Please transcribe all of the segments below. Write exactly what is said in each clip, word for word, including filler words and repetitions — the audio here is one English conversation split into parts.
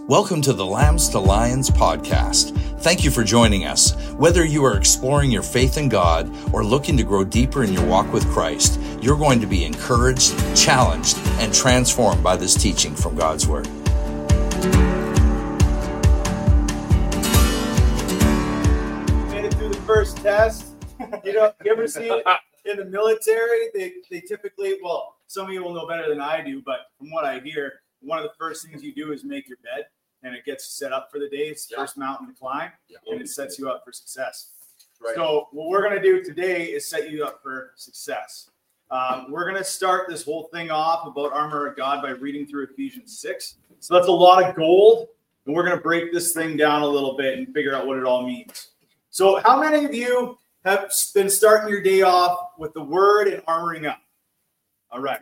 Welcome to the Lambs to Lions podcast. Thank you for joining us. Whether you are exploring your faith in God or looking to grow deeper in your walk with Christ, you're going to be encouraged, challenged, and transformed by this teaching from God's Word. Made it through the first test. You know, you ever see it in the military? They they typically, well, some of you will know better than I do, but from what I hear, one of the first things you do is make your bed, and it gets set up for the day. It's the first mountain to climb, yeah. and it sets you up for success. Right. So what we're going to do today is set you up for success. Um, we're going to start this whole thing off about armor of God by reading through Ephesians six. So that's a lot of gold, and we're going to break this thing down a little bit and figure out what it all means. So how many of you have been starting your day off with the word and armoring up? All right.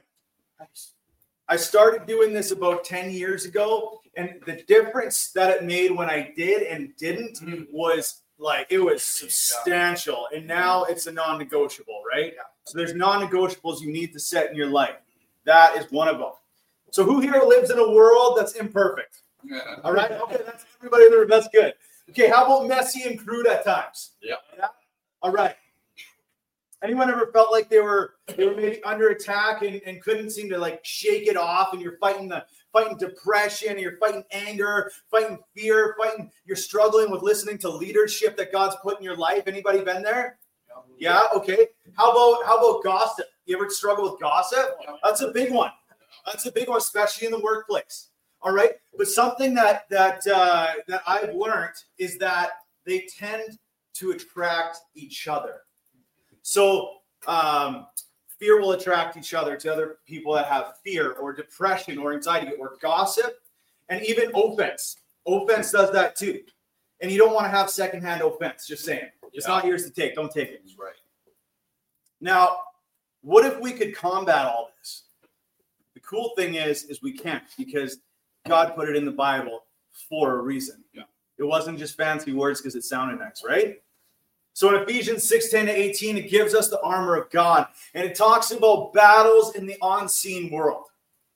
I started doing this about ten years ago, and the difference that it made when I did and didn't was like, it was substantial. And now it's a non-negotiable, right? So there's non-negotiables you need to set in your life. That is one of them. So who here lives in a world that's imperfect? Yeah. All right. Okay, that's everybody in the room. That's good. Okay, how about messy and crude at times? Yeah. Yeah? All right. Anyone ever felt like they were they were maybe under attack and, and couldn't seem to like shake it off, and you're fighting the fighting depression, and you're fighting anger, fighting fear, fighting you're struggling with listening to leadership that God's put in your life? Anybody been there? Yeah, okay. How about how about gossip? You ever struggle with gossip? That's a big one. That's a big one, especially in the workplace. All right. But something that that uh, that I've learned is that they tend to attract each other. So um, fear will attract each other to other people that have fear or depression or anxiety or gossip, and even offense. Offense does that too. And you don't want to have secondhand offense. Just saying. It's yeah. not yours to take. Don't take it. That's right. Now, what if we could combat all this? The cool thing is, is we can't, because God put it in the Bible for a reason. Yeah. It wasn't just fancy words because it sounded nice, right? So in Ephesians six, ten to eighteen, it gives us the armor of God. And it talks about battles in the unseen world.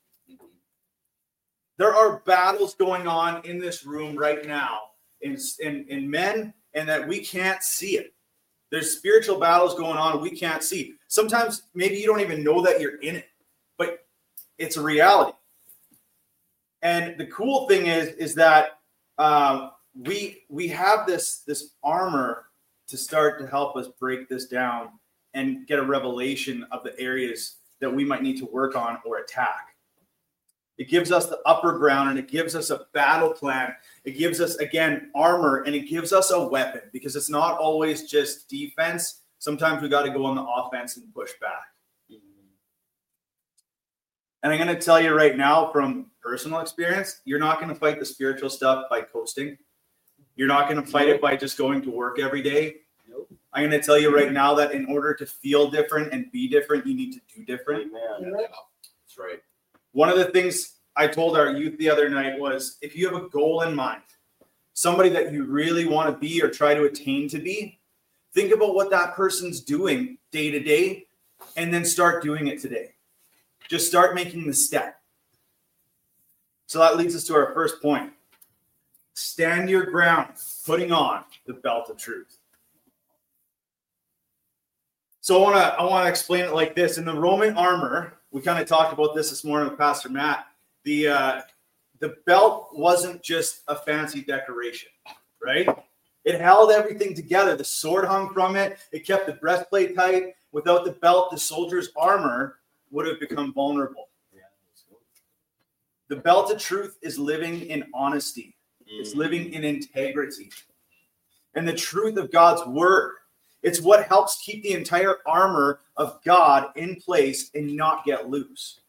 There are battles going on in this room right now in, in, in men, and that we can't see it. There's spiritual battles going on we can't see. Sometimes maybe you don't even know that you're in it, but it's a reality. And the cool thing is, is that uh, we we have this, this armor to start to help us break this down and get a revelation of the areas that we might need to work on or attack. It gives us the upper ground, and it gives us a battle plan. It gives us, again, armor, and it gives us a weapon, because it's not always just defense. Sometimes we got to go on the offense and push back. And I'm going to tell you right now from personal experience, you're not going to fight the spiritual stuff by coasting. You're not going to fight it by just going to work every day. Nope. I'm going to tell you right now that in order to feel different and be different, you need to do different. Amen. Yeah. That's right. One of the things I told our youth the other night was, if you have a goal in mind, somebody that you really want to be or try to attain to be, think about what that person's doing day to day, and then start doing it today. Just start making the step. So that leads us to our first point. Stand your ground, putting on the belt of truth. So I want to I want to explain it like this. In the Roman armor, we kind of talked about this this morning with Pastor Matt. The uh, the belt wasn't just a fancy decoration, right? It held everything together. The sword hung from it. It kept the breastplate tight. Without the belt, the soldier's armor would have become vulnerable. The belt of truth is living in honesty. It's living in integrity. And the truth of God's word. It's what helps keep the entire armor of God in place and not get loose.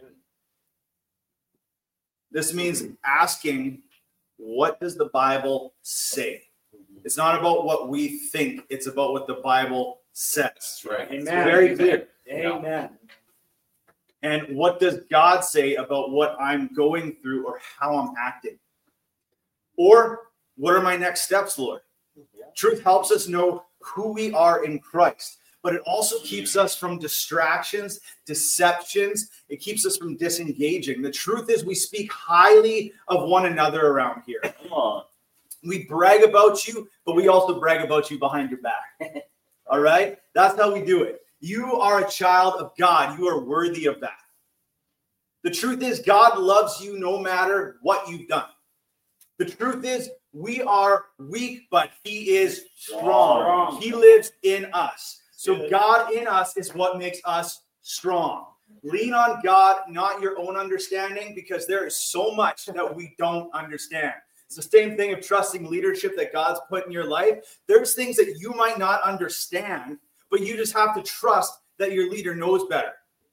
This means asking, what does the Bible say? It's not about what we think. It's about what the Bible says. That's right. Amen. It's very clear. Amen. Amen. And what does God say about what I'm going through or how I'm acting? Or what are my next steps, Lord? Yeah. Truth helps us know who we are in Christ. but it also keeps us from distractions, deceptions. It keeps us from disengaging. The truth is we speak highly of one another around here. Come on. We brag about you, but we also brag about you behind your back. All right? That's how we do it. You are a child of God. You are worthy of that. The truth is God loves you no matter what you've done. The truth is we are weak, but he is strong. He lives in us. So God in us is what makes us strong. Lean on God, not your own understanding, because there is so much that we don't understand. It's the same thing of trusting leadership that God's put in your life. There's things that you might not understand, but you just have to trust that your leader knows better.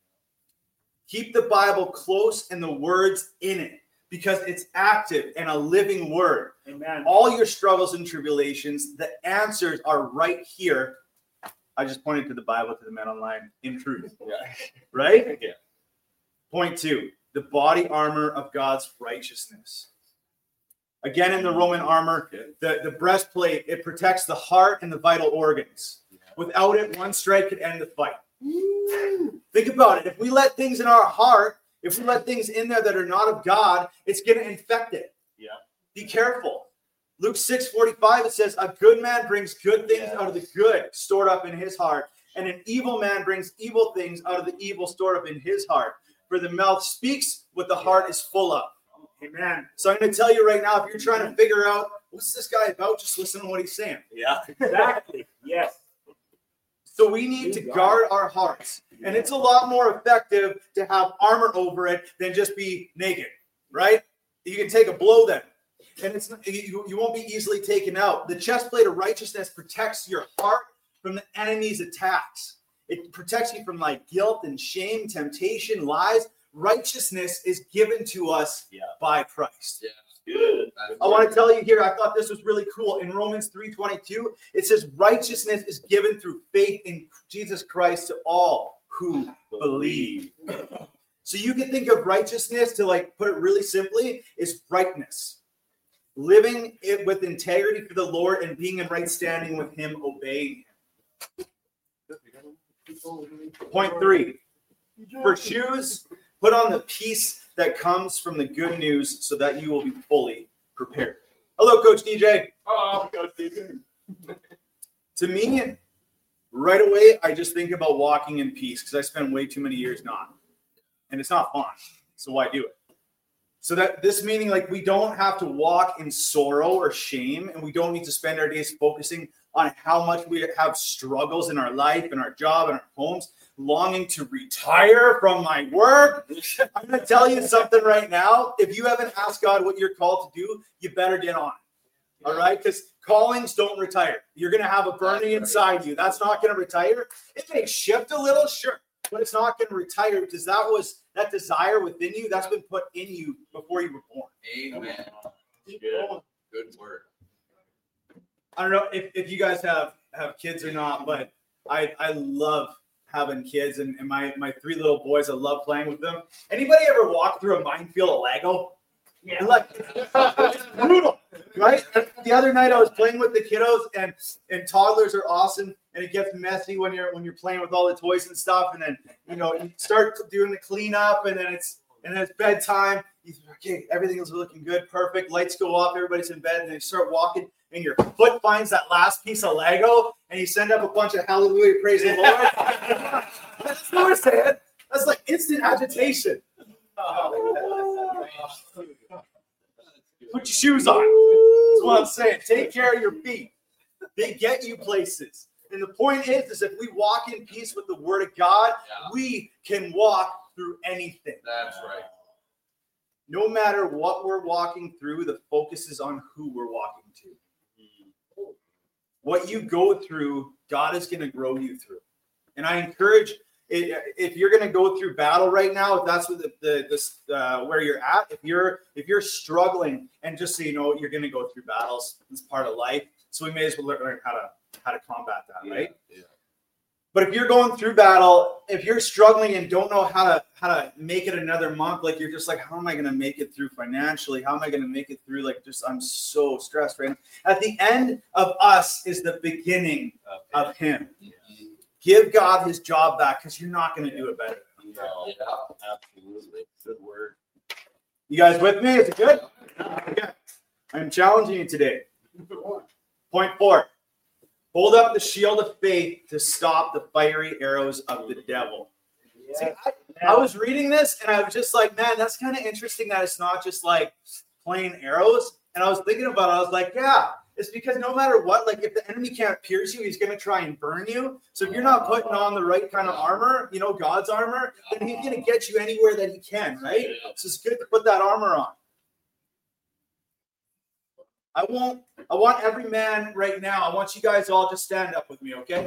Keep the Bible close and the words in it, because it's active and a living word. Amen. All your struggles and tribulations, the answers are right here. I just pointed to the Bible to the men online in truth. Yeah. Right? Yeah. Point two, the body armor of God's righteousness. Again, in the Roman armor, the, the breastplate, it protects the heart and the vital organs. Without it, one strike could end the fight. Think about it. If we let things in our heart, if we let things in there that are not of God, it's going to infect it. Yeah. Be careful. Luke six forty-five, it says, a good man brings good things yeah. out of the good stored up in his heart, and an evil man brings evil things out of the evil stored up in his heart. For the mouth speaks what the heart is full of. Amen. So I'm going to tell you right now, if you're trying to figure out, what's this guy about? Just listen to what he's saying. Yeah, exactly. Yes. So we need to guard our hearts. And it's a lot more effective to have armor over it than just be naked, right? You can take a blow then. And it's you, you won't be easily taken out. The chest plate of righteousness protects your heart from the enemy's attacks. It protects you from like guilt and shame, temptation, lies. Righteousness is given to us yeah. by Christ. Yeah. Good. I want to tell you here, I thought this was really cool. In Romans three twenty-two, it says righteousness is given through faith in Jesus Christ to all who believe. So you can think of righteousness, to like put it really simply, is rightness. Living it with integrity for the Lord and being in right standing with him, obeying him. Point three, for shoes, put on the peace that comes from the good news so that you will be fully prepared. Hello, Coach D J. Oh, Coach D J. To me, right away, I just think about walking in peace because I spent way too many years not. And it's not fun. So why do it? So that this meaning, like, we don't have to walk in sorrow or shame, and we don't need to spend our days focusing on how much we have struggles in our life and our job and our homes, longing to retire from my work. I'm going to tell you something right now. If you haven't asked God what you're called to do, you better get on it. All right? Because callings don't retire. You're going to have a burning inside you. That's not going to retire. It may shift a little, sure, but it's not going to retire because that was that desire within you that's been put in you before you were born. Amen. Good. Good word. I don't know if, if you guys have, have kids or not, but I I love having kids, and, and my, my three little boys, I love playing with them. Anybody ever walk through a minefield of Lego? Yeah. Like, it's brutal, right? The other night I was playing with the kiddos, and, and toddlers are awesome, and it gets messy when you're when you're playing with all the toys and stuff, and then you know you start doing the cleanup, and then it's and then it's bedtime. You think, okay, everything is looking good, perfect. Lights go off, everybody's in bed, and then you start walking, and your foot finds that last piece of Lego, and you send up a bunch of hallelujah, praise the Lord. That's what we're saying. That's like instant agitation. Put your shoes on. That's what I'm saying. Take care of your feet. They get you places. And the point is, is if we walk in peace with the word of God, yeah. we can walk through anything. That's right. No matter what we're walking through, the focus is on who we're walking to. What you go through, God is going to grow you through. And I encourage, if you're going to go through battle right now, if that's what the, the this uh, where you're at, if you're if you're struggling, and just so you know, you're going to go through battles. It's part of life. So we may as well learn how to how to combat that, yeah, right? Yeah. But if you're going through battle, if you're struggling and don't know how to how to make it another month, like you're just like, how am I going to make it through financially? How am I going to make it through? Like, just I'm so stressed right now. At the end of us is the beginning okay. of Him. Yeah. Give God his job back because you're not going to do it better. No, yeah, absolutely. Good word. You guys with me? Is it good? Okay. I'm challenging you today. Point four. Hold up the shield of faith to stop the fiery arrows of the devil. Yeah. See, I, I was reading this and I was just like, man, that's kind of interesting that it's not just like plain arrows. And I was thinking about it. I was like, yeah, it's because no matter what, like if the enemy can't pierce you, he's going to try and burn you. So if you're not putting on the right kind of armor, you know, God's armor, then he's going to get you anywhere that he can, right? So it's good to put that armor on. I won't, I want every man right now, I want you guys all to stand up with me, okay?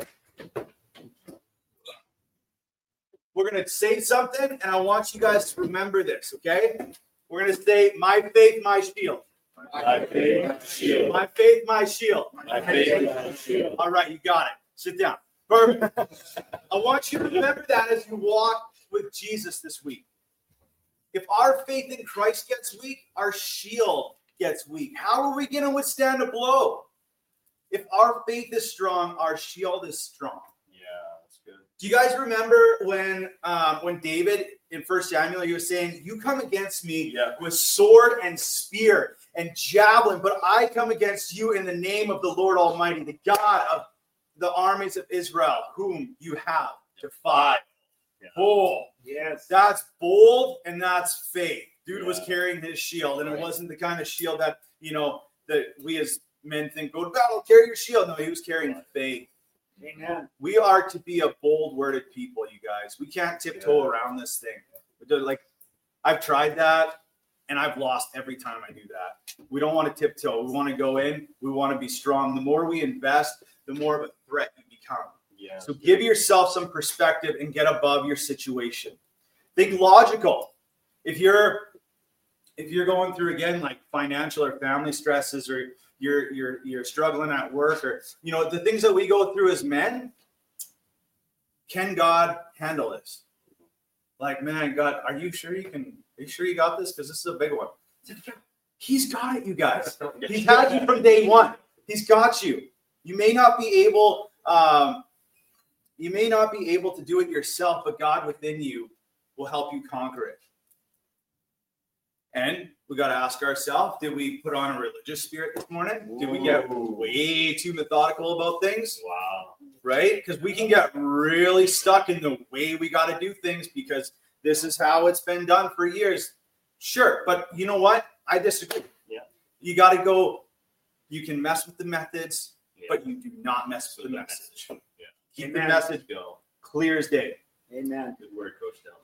We're going to say something, and I want you guys to remember this, okay? We're going to say, my faith, my shield. My faith, my shield. My faith, my shield. My faith, my shield. All right, you got it. Sit down. Perfect. I want you to remember that as you walk with Jesus this week. If our faith in Christ gets weak, our shield gets weak. How are we going to withstand a blow? If our faith is strong, our shield is strong. Yeah, that's good. Do you guys remember when um, when David in First Samuel, he was saying, you come against me yeah. with sword and spear and javelin, but I come against you in the name of the Lord Almighty, the God of the armies of Israel, whom you have defied. Yeah. Oh, yes. That's bold and that's faith. Dude yeah. was carrying his shield, and right. it wasn't the kind of shield that, you know, that we as men think, go to battle, carry your shield. No, he was carrying right. faith. Amen. We are to be a bold-worded people, you guys. We can't tiptoe yeah. around this thing. Like, I've tried that, and I've lost every time I do that. We don't want to tiptoe. We want to go in. We want to be strong. The more we invest, the more of a threat you become. Yeah. So give yourself some perspective and get above your situation. Think logical. If you're if you're going through again like financial or family stresses, or you're you're you're struggling at work, or you know the things that we go through as men, can God handle this? Like, man, God, are you sure you can? Are you sure you got this? Because this is a big one. He's got it, you guys. He's had you from day one. He's got you. You may not be able, um, you may not be able to do it yourself, but God within you will help you conquer it. And we got to ask ourselves, did we put on a religious spirit this morning? Did we get way too methodical about things? Wow. Right? Because we can get really stuck in the way we got to do things because this is how it's been done for years. Sure. But you know what? I disagree. Yeah. You got to go. You can mess with the methods, yeah. but you do not mess with the message. message. Yeah. Keep Amen. the message go clear as day. Amen. Good word, Coach Dell.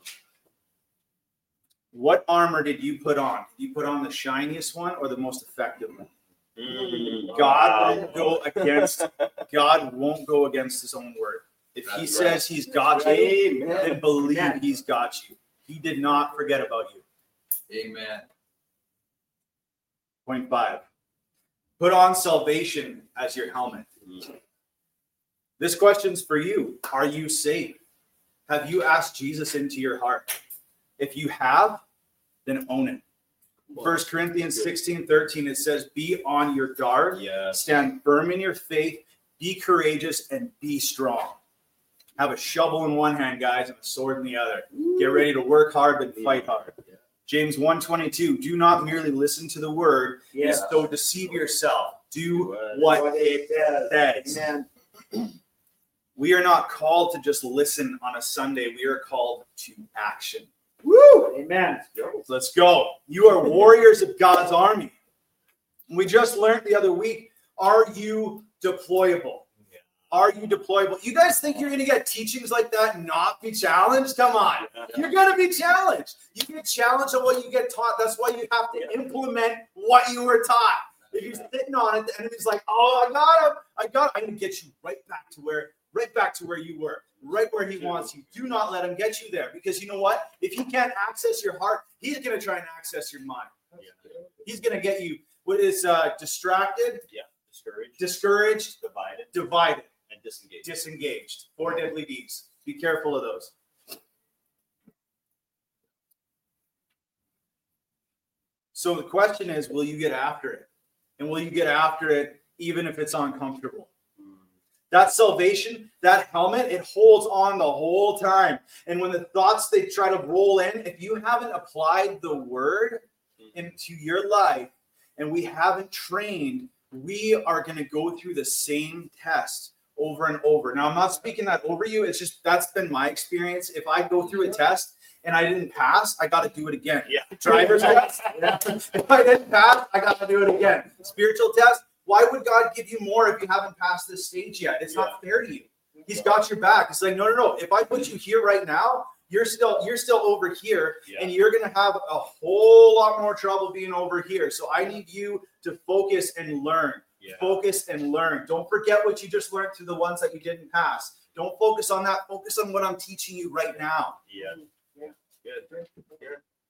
What armor did you put on? Did you put on the shiniest one or the most effective one? Mm, God wow. won't go against God won't go against his own word. If That's he says right. he's got you, Amen. Then believe Amen. He's got you. He did not forget about you. Amen. Point five. Put on salvation as your helmet. Mm. This question's for you. Are you saved? Have you asked Jesus into your heart? If you have, then own it. First Corinthians sixteen thirteen, it says, be on your guard, yeah. stand firm in your faith, be courageous, and be strong. Have a shovel in one hand, guys, and a sword in the other. Ooh. Get ready to work hard, but yeah. fight hard. Yeah. James one twenty-two, do not merely listen to the word, yeah. so deceive yourself. Do what, what it says. Amen. We are not called to just listen on a Sunday. We are called to action. Woo! Amen. Let's go. You are warriors of God's army. We just learned the other week, are you deployable? Yeah. Are you deployable? You guys think you're going to get teachings like that and not be challenged? Come on. You're going to be challenged. You get challenged on what you get taught. That's why you have to implement what you were taught. If you're sitting on it, the enemy's like, oh, I got him. I got him. I'm going to get you right back to where right back to where you were, right where he wants you. Do not let him get you there, because you know what? If he can't access your heart, he's going to try and access your mind. He's going to get you what is uh, distracted, yeah, discouraged, discouraged, divided, divided, and disengaged. Disengaged. Four deadly deeds. Be careful of those. So the question is, will you get after it? And will you get after it even if it's uncomfortable? That salvation, that helmet, it holds on the whole time. And when the thoughts they try to roll in, if you haven't applied the word into your life and we haven't trained, we are going to go through the same test over and over. Now, I'm not speaking that over you. It's just that's been my experience. If I go through a test and I didn't pass, I got to do it again. Yeah. Driver's test. Yeah. If I didn't pass, I got to do it again. Spiritual test. Why would God give you more if you haven't passed this stage yet? It's yeah. not fair to you. He's got your back. It's like, no, no, no. If I put you here right now, you're still you're still over here, yeah. and you're going to have a whole lot more trouble being over here. So I need you to focus and learn. Yeah. Focus and learn. Don't forget what you just learned through the ones that you didn't pass. Don't focus on that. Focus on what I'm teaching you right now. Yeah. Yeah. Good. Yeah.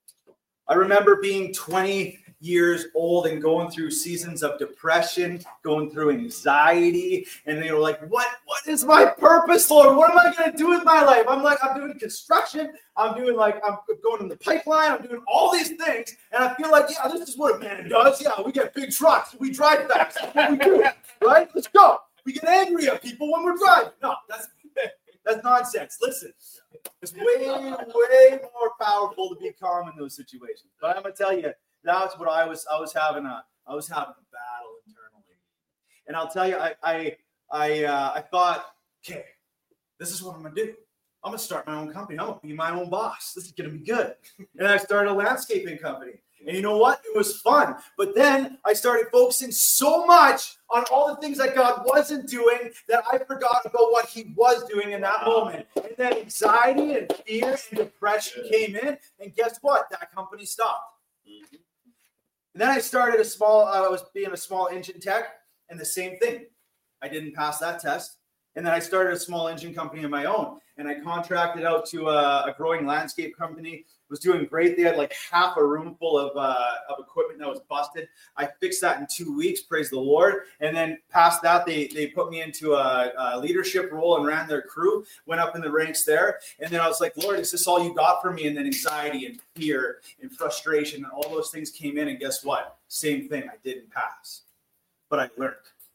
I remember being twenty years old and going through seasons of depression, going through anxiety, and they were like, what, what is my purpose, Lord? What am I going to do with my life? I'm like, I'm doing construction. I'm doing like, I'm going in the pipeline. I'm doing all these things. And I feel like, yeah, this is what a man does. Yeah, we get big trucks. We drive fast. That's what we do, right? Let's go. We get angry at people when we're driving. No, that's that's nonsense. Listen, it's way, way more powerful to be calm in those situations. But I'm going to tell you, that's what I was. I was having a. I was having a battle internally, and I'll tell you. I. I. I. Uh, I thought, okay, this is what I'm gonna do. I'm gonna start my own company. I'm gonna be my own boss. This is gonna be good. And I started a landscaping company. And you know what? It was fun. But then I started focusing so much on all the things that God wasn't doing that I forgot about what He was doing in that moment. And then anxiety and fear and depression came in. And guess what? That company stopped. Mm-hmm. And then I started a small, uh, I was being a small engine tech, and the same thing. I didn't pass that test. And then I started a small engine company of my own, and I contracted out to a, a growing landscape company. It was doing great. They had like half a room full of, uh, of equipment that was busted. I fixed that in two weeks, praise the Lord. And then past that, they, they put me into a, a leadership role and ran their crew, went up in the ranks there. And then I was like, Lord, is this all you got for me? And then anxiety and fear and frustration and all those things came in. And guess what? Same thing. I didn't pass, but I learned.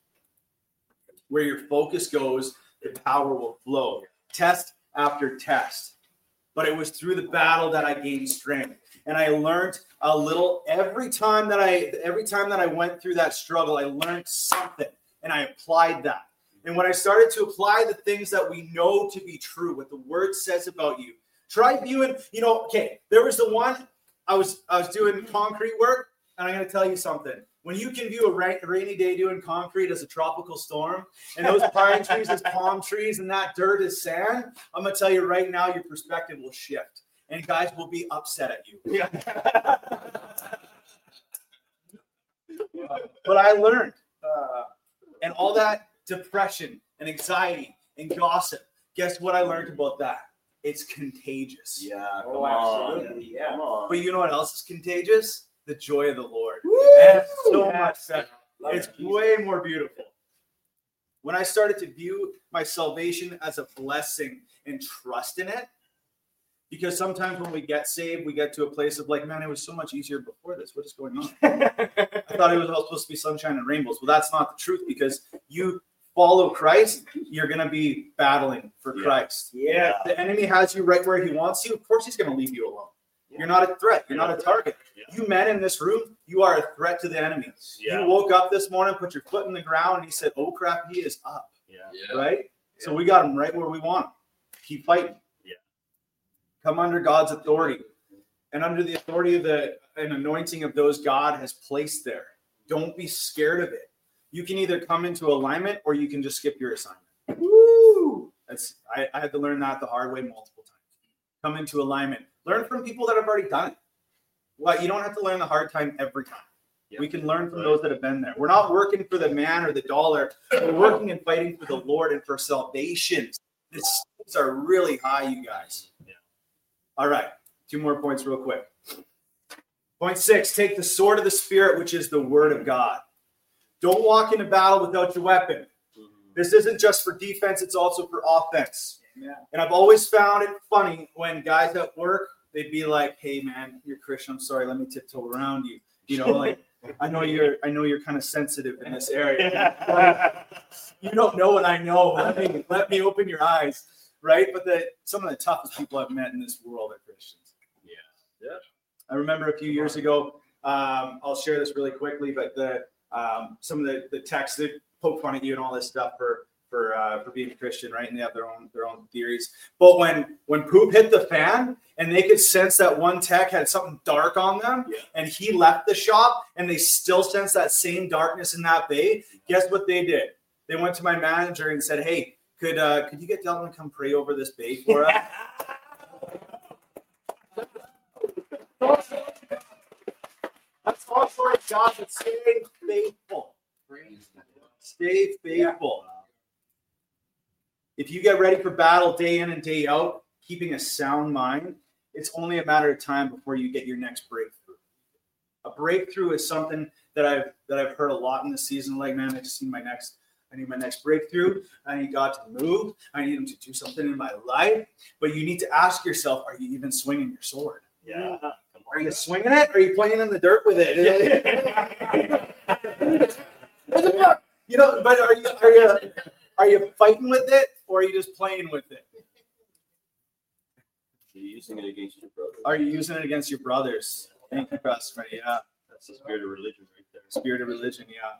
Where your focus goes, the power will flow. Test after test. But it was through the battle that I gained strength. And I learned a little every time that I every time that I went through that struggle, I learned something and I applied that. And when I started to apply the things that we know to be true, what the word says about you, try viewing, you know, okay, there was the one I was I was doing concrete work, and I'm going to tell you something. When you can view a rainy day doing concrete as a tropical storm, and those pine trees as palm trees, and that dirt is sand, I'm going to tell you right now, your perspective will shift, and guys will be upset at you. Yeah. But I learned, uh, and all that depression and anxiety and gossip, guess what I learned about that? It's contagious. Yeah, come oh, on. absolutely. Yeah. Come on. But you know what else is contagious? The joy of the Lord. Woo! And it's so Yeah. much better. It's way more beautiful. When I started to view my salvation as a blessing and trust in it, because sometimes when we get saved, we get to a place of like, man, it was so much easier before this. What is going on? I thought it was all supposed to be sunshine and rainbows. Well, that's not the truth, because you follow Christ, you're going to be battling for Yeah. Christ. Yeah. If the enemy has you right where he wants you, of course he's going to leave you alone. You're not a threat. You're not a target. Yeah. You men in this room, you are a threat to the enemy. Yeah. You woke up this morning, put your foot in the ground, and he said, oh, crap, he is up. Yeah. Yeah. Right? Yeah. So we got him right where we want him. Keep fighting. Yeah. Come under God's authority. And under the authority of the an anointing of those God has placed there. Don't be scared of it. You can either come into alignment or you can just skip your assignment. Woo! That's I, I had to learn that the hard way multiple times. Come into alignment. Learn from people that have already done it. Well, you don't have to learn the hard time every time. Yeah. We can learn from Right. those that have been there. We're not working for the man or the dollar. We're working and fighting for the Lord and for salvation. The stakes are really high, you guys. Yeah. All right. Two more points real quick. Point six, take the sword of the Spirit, which is the word of God. Don't walk into battle without your weapon. Mhm. This isn't just for defense, it's also for offense. Yeah. And I've always found it funny when guys at work, they'd be like, hey, man, you're Christian. I'm sorry. Let me tiptoe around you. You know, like I know you're I know you're kind of sensitive in this area. You don't know what I know. Let me let me open your eyes, right? But the some of the toughest people I've met in this world are Christians. Yeah. Yeah. I remember a few years ago, um, I'll share this really quickly, but the um, some of the, the texts that poke fun at you and all this stuff for for uh, for being a Christian, right? And they have their own their own theories. But when when poop hit the fan and they could sense that one tech had something dark on them, Yeah. and he left the shop and they still sense that same darkness in that bay, guess what they did? They went to my manager and said, "Hey, could uh, could you get Delvin to come pray over this bay for us?" That's also our job. It's stay faithful. Stay faithful. If you get ready for battle day in and day out, keeping a sound mind, it's only a matter of time before you get your next breakthrough. A breakthrough is something that I've that I've heard a lot in this season. Like, man, I just need my next. I need my next breakthrough. I need God to move. I need Him to do something in my life. But you need to ask yourself: are you even swinging your sword? Yeah. Are you swinging it? Or are you playing in the dirt with it? You know, but are you are you are you fighting with it, or are you just playing with it? You're using it against your brother. Are you using it against your brothers? Thank you, Pastor. Yeah, That's the spirit of religion right there. spirit of religion. Yeah,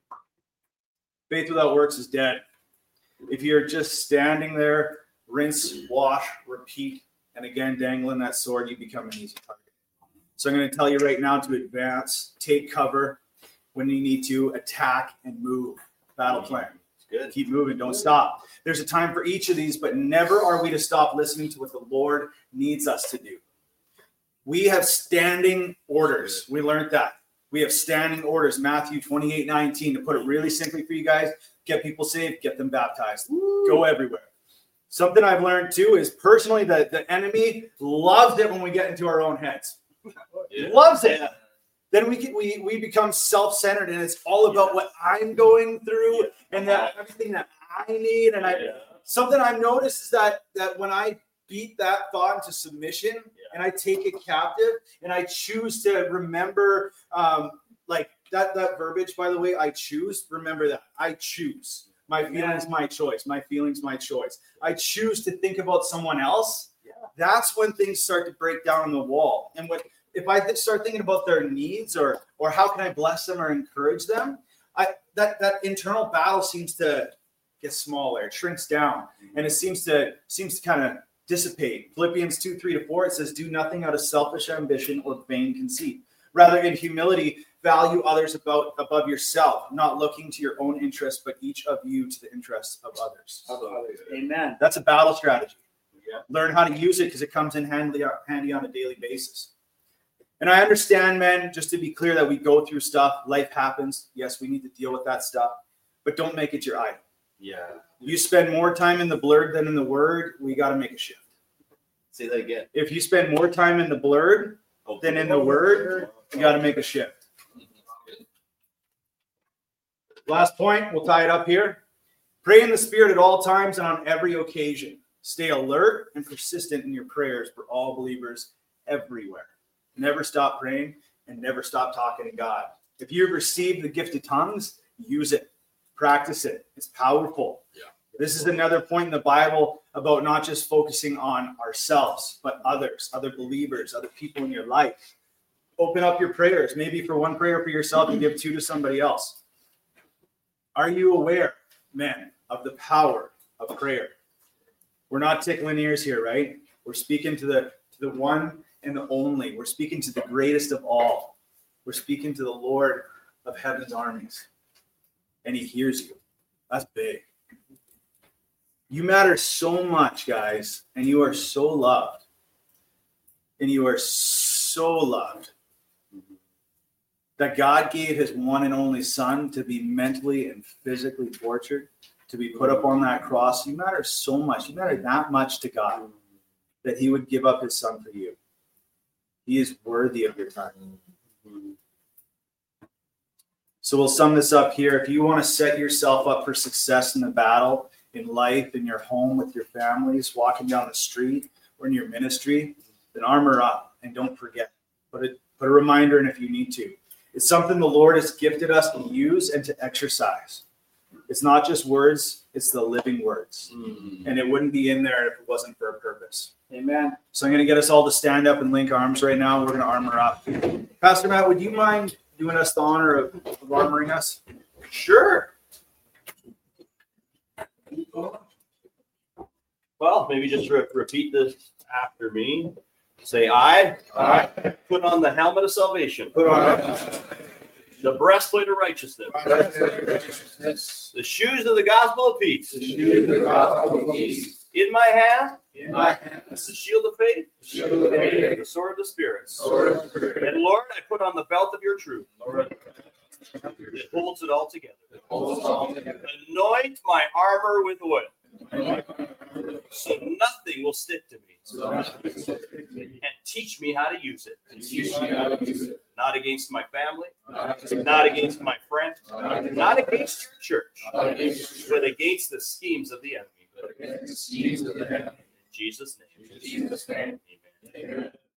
faith without works is dead. If you're just standing there, rinse, wash, repeat, and again dangling that sword, you become an easy target. So I'm going to tell you right now to advance, take cover when you need to, attack and move. Battle plan. Good. Keep moving. Don't stop. There's a time for each of these, but never are we to stop listening to what the Lord needs us to do. We have standing orders. We learned that. We have standing orders. Matthew twenty-eight nineteen. To put it really simply for you guys, get people saved, get them baptized. Woo. Go everywhere. Something I've learned too is personally that the enemy loves it when we get into our own heads. Yeah. Loves it. Then we can, we we become self-centered, and it's all about what I'm going through Yeah. and that everything that I need. And I Yeah. something I've noticed is that that when I beat that thought into submission Yeah. and I take it captive and I choose to remember, um, like that that verbiage, by the way, I choose. Remember that I choose. My feelings, my choice. My feelings, my choice. I choose to think about someone else. Yeah. That's when things start to break down on the wall. And what if I start thinking about their needs or or how can I bless them or encourage them? I that that internal battle seems to get smaller. It shrinks down, and it seems to seems to kind of dissipate. Philippians two, three to four, it says, "Do nothing out of selfish ambition or vain conceit. Rather, in humility, value others about above yourself, not looking to your own interests, but each of you to the interests of others." Amen. That's a battle strategy. Yeah. Learn how to use it because it comes in handy, handy on a daily basis. And I understand, men, just to be clear, that we go through stuff. Life happens. Yes, we need to deal with that stuff. But don't make it your idol. Yeah. You spend more time in the blurred than in the word, we got to make a shift. Say that again. If you spend more time in the blurred than in the word, you got to make a shift. Last point, we'll tie it up here. Pray in the Spirit at all times and on every occasion. Stay alert and persistent in your prayers for all believers everywhere. Never stop praying and never stop talking to God. If you've received the gift of tongues, use it. Practice it. It's powerful. Yeah. This is another point in the Bible about not just focusing on ourselves, but others, other believers, other people in your life. Open up your prayers. Maybe for one prayer for yourself and give two to somebody else. Are you aware, men, of the power of prayer? We're not tickling ears here, right? We're speaking to the to the one and the only. We're speaking to the greatest of all. We're speaking to the Lord of heaven's armies. And He hears you. That's big. You matter so much, guys, and you are so loved. And you are so loved that God gave His one and only Son to be mentally and physically tortured, to be put up on that cross. You matter so much. You matter that much to God that He would give up His Son for you. He is worthy of your time. So we'll sum this up here. If you want to set yourself up for success in the battle, in life, in your home, with your families, walking down the street, or in your ministry, then armor up and don't forget. Put a, put a reminder in if you need to. It's something the Lord has gifted us to use and to exercise. It's not just words, it's the living words. Mm-hmm. And it wouldn't be in there if it wasn't for a purpose. Amen. So I'm going to get us all to stand up and link arms right now. We're going to armor up. Pastor Matt, would you mind doing us the honor of, of armoring us? Sure. Well, maybe just re- repeat this after me. Say, I, I put on the helmet of salvation, put on the breastplate of righteousness, the shoes of the gospel of peace. In my hand, in my hands, the shield of faith, the shield of faith, the sword of the Spirit. sword of the Spirit. And Lord, I put on the belt of your truth. It holds it all together. Anoint my armor with oil, so nothing will stick to me. And teach me how to use it. Not against my family, not against my friends, not against your church, but against the schemes of the enemy. In Jesus' name. Amen.